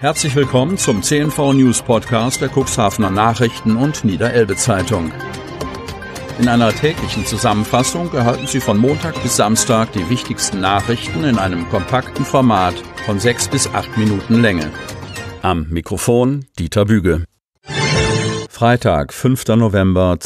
Herzlich willkommen zum CNV News Podcast der Cuxhavener Nachrichten und Niederelbe Zeitung. In einer täglichen Zusammenfassung erhalten Sie von Montag bis Samstag die wichtigsten Nachrichten in einem kompakten Format von 6 bis 8 Minuten Länge. Am Mikrofon Dieter Büge. Freitag, 5. November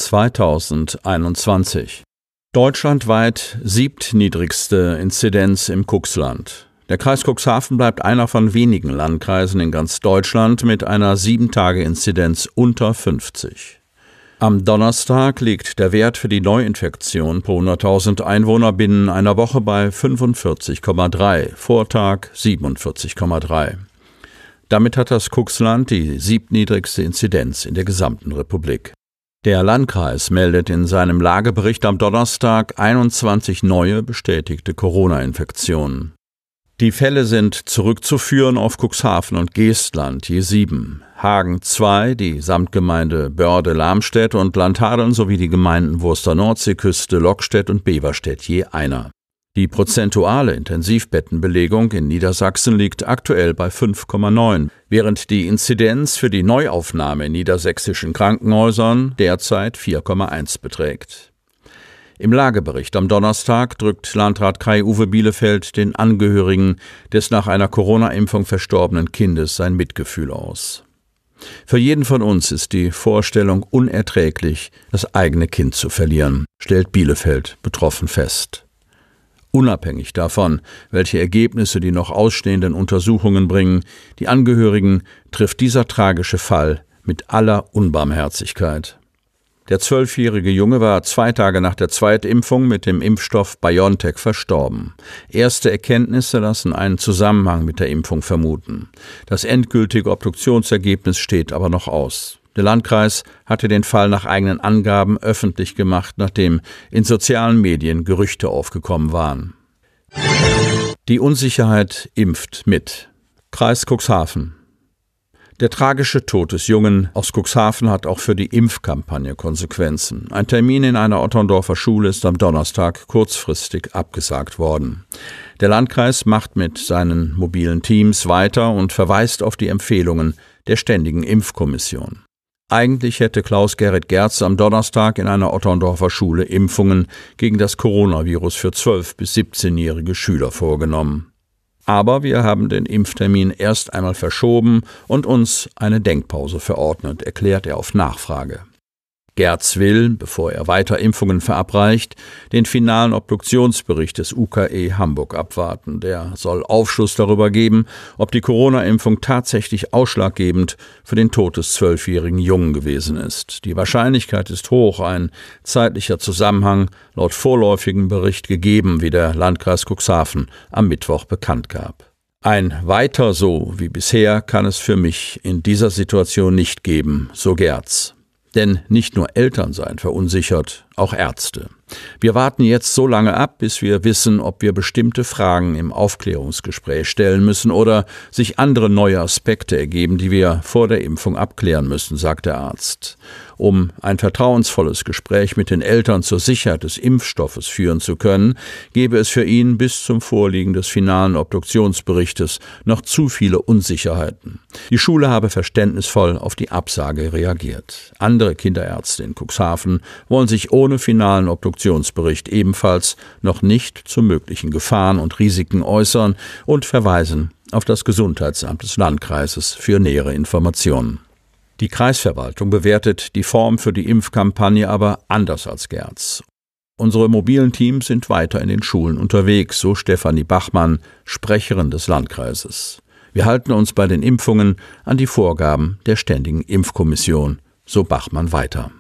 2021. Deutschlandweit siebtniedrigste Inzidenz im Cuxland. Der Kreis Cuxhaven bleibt einer von wenigen Landkreisen in ganz Deutschland mit einer 7-Tage-Inzidenz unter 50. Am Donnerstag liegt der Wert für die Neuinfektion pro 100.000 Einwohner binnen einer Woche bei 45,3, Vortag 47,3. Damit hat das Cuxland die siebtniedrigste Inzidenz in der gesamten Republik. Der Landkreis meldet in seinem Lagebericht am Donnerstag 21 neue bestätigte Corona-Infektionen. Die Fälle sind zurückzuführen auf Cuxhaven und Geestland, je 7, Hagen 2, die Samtgemeinde Börde-Lamstedt und Landhadeln sowie die Gemeinden Wurster-Nordseeküste, Lockstedt und Beverstedt je einer. Die prozentuale Intensivbettenbelegung in Niedersachsen liegt aktuell bei 5,9, während die Inzidenz für die Neuaufnahme in niedersächsischen Krankenhäusern derzeit 4,1 beträgt. Im Lagebericht am Donnerstag drückt Landrat Kai-Uwe Bielefeld den Angehörigen des nach einer Corona-Impfung verstorbenen Kindes sein Mitgefühl aus. Für jeden von uns ist die Vorstellung unerträglich, das eigene Kind zu verlieren, stellt Bielefeld betroffen fest. Unabhängig davon, welche Ergebnisse die noch ausstehenden Untersuchungen bringen, die Angehörigen trifft dieser tragische Fall mit aller Unbarmherzigkeit. Der 12-jährige Junge war 2 Tage nach der Zweitimpfung mit dem Impfstoff BioNTech verstorben. Erste Erkenntnisse lassen einen Zusammenhang mit der Impfung vermuten. Das endgültige Obduktionsergebnis steht aber noch aus. Der Landkreis hatte den Fall nach eigenen Angaben öffentlich gemacht, nachdem in sozialen Medien Gerüchte aufgekommen waren. Die Unsicherheit impft mit. Kreis Cuxhaven. Der tragische Tod des Jungen aus Cuxhaven hat auch für die Impfkampagne Konsequenzen. Ein Termin in einer Otterndorfer Schule ist am Donnerstag kurzfristig abgesagt worden. Der Landkreis macht mit seinen mobilen Teams weiter und verweist auf die Empfehlungen der Ständigen Impfkommission. Eigentlich hätte Klaus-Gerrit Gerz am Donnerstag in einer Otterndorfer Schule Impfungen gegen das Coronavirus für 12- bis 17-jährige Schüler vorgenommen. Aber wir haben den Impftermin erst einmal verschoben und uns eine Denkpause verordnet, erklärt er auf Nachfrage. Gerz will, bevor er weiter Impfungen verabreicht, den finalen Obduktionsbericht des UKE Hamburg abwarten. Der soll Aufschluss darüber geben, ob die Corona-Impfung tatsächlich ausschlaggebend für den Tod des 12-jährigen Jungen gewesen ist. Die Wahrscheinlichkeit ist hoch, ein zeitlicher Zusammenhang laut vorläufigem Bericht gegeben, wie der Landkreis Cuxhaven am Mittwoch bekannt gab. Ein Weiter so wie bisher kann es für mich in dieser Situation nicht geben, so Gerz. Denn nicht nur Eltern seien verunsichert, auch Ärzte. Wir warten jetzt so lange ab, bis wir wissen, ob wir bestimmte Fragen im Aufklärungsgespräch stellen müssen oder sich andere neue Aspekte ergeben, die wir vor der Impfung abklären müssen, sagt der Arzt. Um ein vertrauensvolles Gespräch mit den Eltern zur Sicherheit des Impfstoffes führen zu können, gebe es für ihn bis zum Vorliegen des finalen Obduktionsberichtes noch zu viele Unsicherheiten. Die Schule habe verständnisvoll auf die Absage reagiert. Andere Kinderärzte in Cuxhaven wollen sich ohne finalen Obduktionsbericht ebenfalls noch nicht zu möglichen Gefahren und Risiken äußern und verweisen auf das Gesundheitsamt des Landkreises für nähere Informationen. Die Kreisverwaltung bewertet die Form für die Impfkampagne aber anders als Gerz. Unsere mobilen Teams sind weiter in den Schulen unterwegs, so Stefanie Bachmann, Sprecherin des Landkreises. Wir halten uns bei den Impfungen an die Vorgaben der Ständigen Impfkommission, so Bachmann weiter.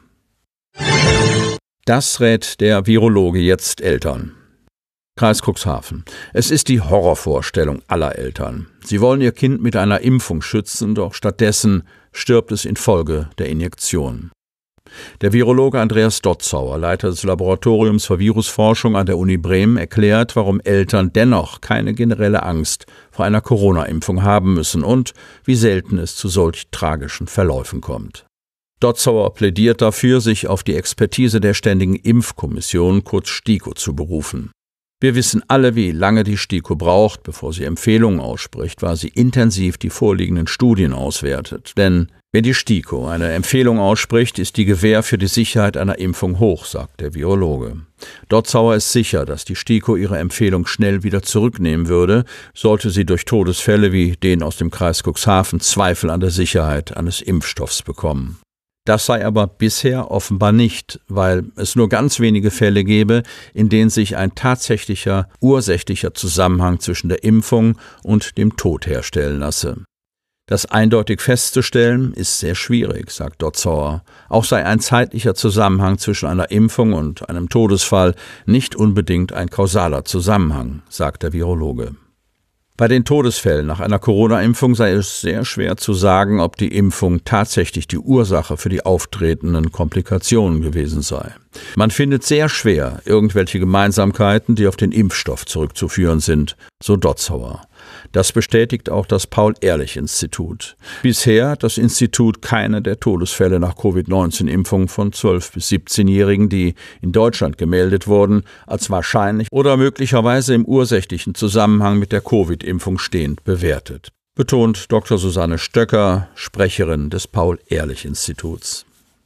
Das rät der Virologe jetzt Eltern. Kreis Cuxhaven. Es ist die Horrorvorstellung aller Eltern. Sie wollen ihr Kind mit einer Impfung schützen, doch stattdessen stirbt es infolge der Injektion. Der Virologe Andreas Dotzauer, Leiter des Laboratoriums für Virusforschung an der Uni Bremen, erklärt, warum Eltern dennoch keine generelle Angst vor einer Corona-Impfung haben müssen und wie selten es zu solch tragischen Verläufen kommt. Dotzauer plädiert dafür, sich auf die Expertise der Ständigen Impfkommission, kurz STIKO, zu berufen. Wir wissen alle, wie lange die STIKO braucht, bevor sie Empfehlungen ausspricht, weil sie intensiv die vorliegenden Studien auswertet. Denn wenn die STIKO eine Empfehlung ausspricht, ist die Gewähr für die Sicherheit einer Impfung hoch, sagt der Virologe. Dotzauer ist sicher, dass die STIKO ihre Empfehlung schnell wieder zurücknehmen würde, sollte sie durch Todesfälle wie den aus dem Kreis Cuxhaven Zweifel an der Sicherheit eines Impfstoffs bekommen. Das sei aber bisher offenbar nicht, weil es nur ganz wenige Fälle gäbe, in denen sich ein tatsächlicher, ursächlicher Zusammenhang zwischen der Impfung und dem Tod herstellen lasse. Das eindeutig festzustellen ist sehr schwierig, sagt Dotzauer. Auch sei ein zeitlicher Zusammenhang zwischen einer Impfung und einem Todesfall nicht unbedingt ein kausaler Zusammenhang, sagt der Virologe. Bei den Todesfällen nach einer Corona-Impfung sei es sehr schwer zu sagen, ob die Impfung tatsächlich die Ursache für die auftretenden Komplikationen gewesen sei. Man findet sehr schwer irgendwelche Gemeinsamkeiten, die auf den Impfstoff zurückzuführen sind, so Dotzauer. Das bestätigt auch das Paul-Ehrlich-Institut. Bisher hat das Institut keine der Todesfälle nach Covid-19-Impfung von 12- bis 17-Jährigen, die in Deutschland gemeldet wurden, als wahrscheinlich oder möglicherweise im ursächlichen Zusammenhang mit der Covid-Impfung stehend bewertet, betont Dr. Susanne Stöcker, Sprecherin des Paul-Ehrlich-Instituts.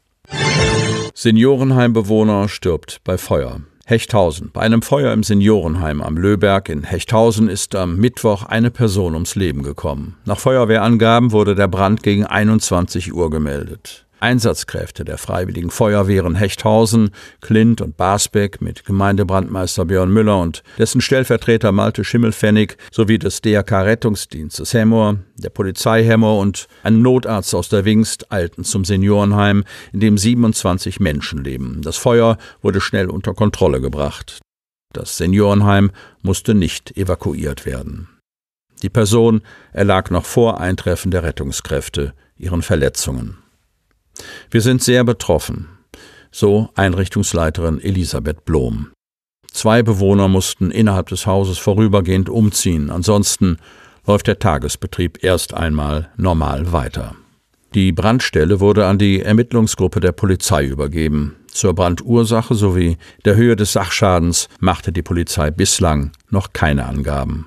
Seniorenheimbewohner stirbt bei Feuer. Hechthausen. Bei einem Feuer im Seniorenheim am Löhberg in Hechthausen ist am Mittwoch eine Person ums Leben gekommen. Nach Feuerwehrangaben wurde der Brand gegen 21 Uhr gemeldet. Einsatzkräfte der Freiwilligen Feuerwehren Hechthausen, Klint und Basbeck mit Gemeindebrandmeister Björn Müller und dessen Stellvertreter Malte Schimmelpfennig sowie des DRK-Rettungsdienstes Hemmoor, der Polizei Hemmoor und einem Notarzt aus der Wingst eilten zum Seniorenheim, in dem 27 Menschen leben. Das Feuer wurde schnell unter Kontrolle gebracht. Das Seniorenheim musste nicht evakuiert werden. Die Person erlag noch vor Eintreffen der Rettungskräfte ihren Verletzungen. Wir sind sehr betroffen, so Einrichtungsleiterin Elisabeth Blom. 2 Bewohner mussten innerhalb des Hauses vorübergehend umziehen, ansonsten läuft der Tagesbetrieb erst einmal normal weiter. Die Brandstelle wurde an die Ermittlungsgruppe der Polizei übergeben. Zur Brandursache sowie der Höhe des Sachschadens machte die Polizei bislang noch keine Angaben.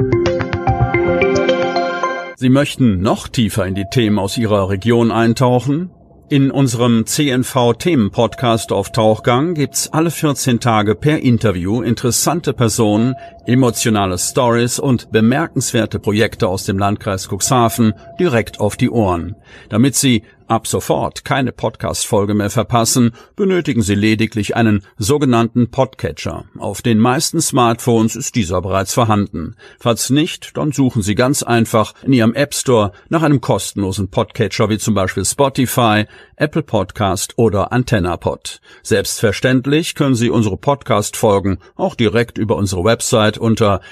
Sie möchten noch tiefer in die Themen aus Ihrer Region eintauchen? In unserem CNV-Themen-Podcast auf Tauchgang gibt's alle 14 Tage per Interview interessante Personen, emotionale Stories und bemerkenswerte Projekte aus dem Landkreis Cuxhaven direkt auf die Ohren. Damit Sie ab sofort keine Podcast-Folge mehr verpassen, benötigen Sie lediglich einen sogenannten Podcatcher. Auf den meisten Smartphones ist dieser bereits vorhanden. Falls nicht, dann suchen Sie ganz einfach in Ihrem App Store nach einem kostenlosen Podcatcher wie zum Beispiel Spotify, Apple Podcast oder AntennaPod. Selbstverständlich können Sie unsere Podcast-Folgen auch direkt über unsere Website unter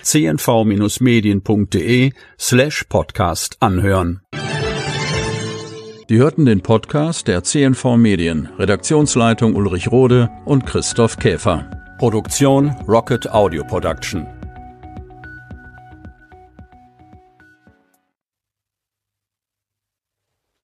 cnv-medien.de/podcast anhören. Sie hörten den Podcast der CNV Medien, Redaktionsleitung Ulrich Rode und Christoph Käfer. Produktion Rocket Audio Production.